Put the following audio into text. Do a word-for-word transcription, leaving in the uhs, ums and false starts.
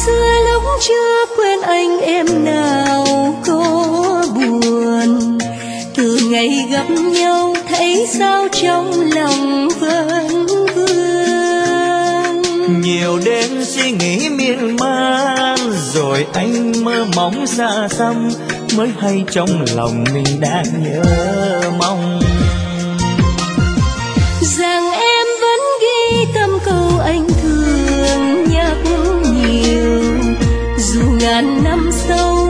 xưa lúc chưa quên anh em nào có buồn, từ ngày gặp nhau thấy sao trong lòng vẫn vương. Nhiều đêm suy nghĩ miên man, rồi anh mơ mộng xa xăm, mới hay trong lòng mình đang nhớ mong. Rằng em vẫn ghi tâm câu anh thường nhắc nhiều, dù ngàn năm sau